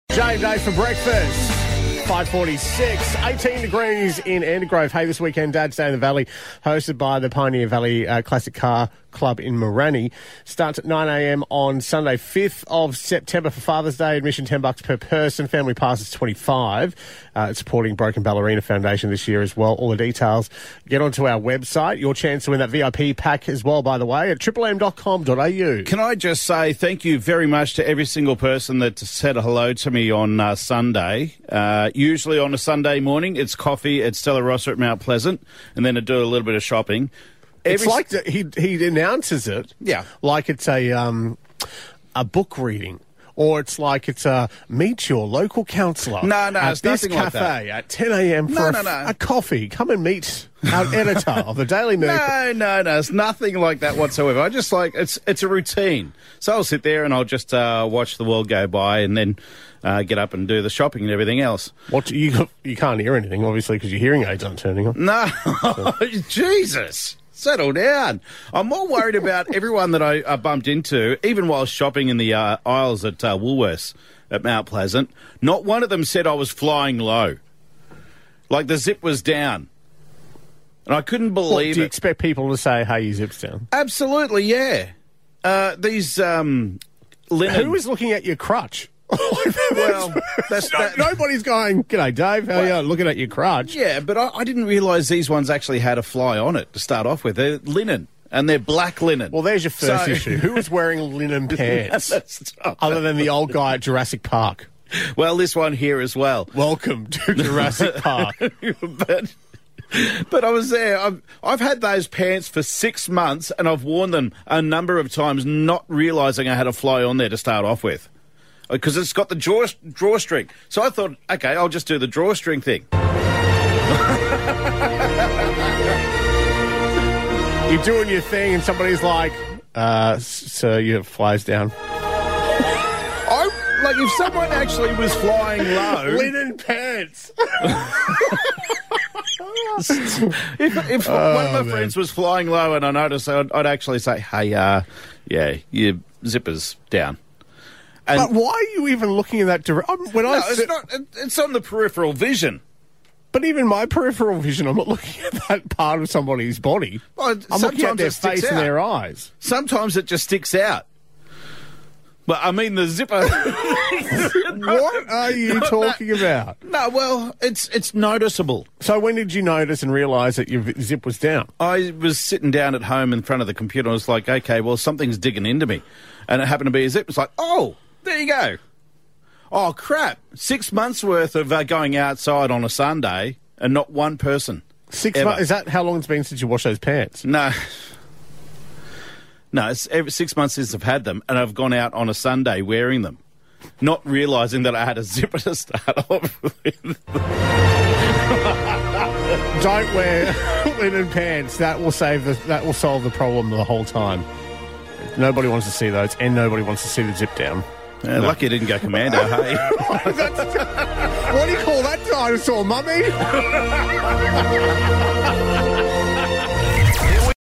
J&J for breakfast. 5:46, 18 degrees in Endergrove. Hey, this weekend, Dad's Day in the Valley, hosted by the Pioneer Valley Classic Car Club in Morani. Starts at 9 a.m. on Sunday, 5th of September for Father's Day. Admission $10 per person. Family pass is $25. It's supporting Broken Ballerina Foundation this year as well. All the details, get onto our website. Your chance to win that VIP pack as well, by the way, at triplem.com.au. Can I just say thank you very much to every single person that said hello to me on Sunday. Usually on a Sunday morning, it's coffee at Stella Rossa at Mount Pleasant, and then I do a little bit of shopping. It's like he announces it, like it's a book reading, or it's like it's a meet your local counsellor. No, at it's this nothing like cafe that. at 10 a.m. for a coffee. Come and meet our editor of the Daily Mirror. No, it's nothing like that whatsoever. I just like it's a routine. So I'll sit there and I'll just watch the world go by, and then get up and do the shopping and everything else. What you can't hear anything, obviously, because your hearing aids aren't turning on. No, Jesus. Settle down. I'm more worried about everyone that I bumped into, even while shopping in the aisles at Woolworths at Mount Pleasant. Not one of them said I was flying low. Like the zip was down. And I couldn't believe it. Do you expect people to say, hey, your zip's down? Absolutely, yeah. These linen... Who was looking at your crutch? Well, nobody's going, g'day, Dave, how are you? Looking at your crutch. Yeah, but I didn't realise these ones actually had a fly on it to start off with. They're linen, and they're black linen. Well, there's your first issue. Who was wearing linen pants other than the old guy at Jurassic Park? Well, this one here as well. Welcome to Jurassic Park. But I was there. I've had those pants for 6 months, and I've worn them a number of times, not realising I had a fly on there to start off with. Because it's got the drawstring. So I thought, okay, I'll just do the drawstring thing. You're doing your thing and somebody's like, sir, your fly's down. Like if someone actually was flying low... Linen pants. if one of my friends was flying low and I noticed, I'd actually say, hey, yeah, your zipper's down. But why are you even looking in that direction? It's on the peripheral vision. But even my peripheral vision, I'm not looking at that part of somebody's body. Well, I'm looking at their face and their eyes. Sometimes it just sticks out. But I mean the zipper. What are you talking about? No, well, it's noticeable. So when did you notice and realise that your zip was down? I was sitting down at home in front of the computer. I was like, okay, well, something's digging into me. And it happened to be a zip. It's like, oh, there you go. Oh, crap. 6 months' worth of going outside on a Sunday and not one person. 6 months? Is that how long it's been since you washed those pants? No. No, it's every 6 months since I've had them, and I've gone out on a Sunday wearing them, not realising that I had a zipper to start off with. Don't wear linen pants. That will solve the problem the whole time. Nobody wants to see those, and nobody wants to see the zip down. No. Lucky it didn't go commando, hey? What do you call that dinosaur, mummy?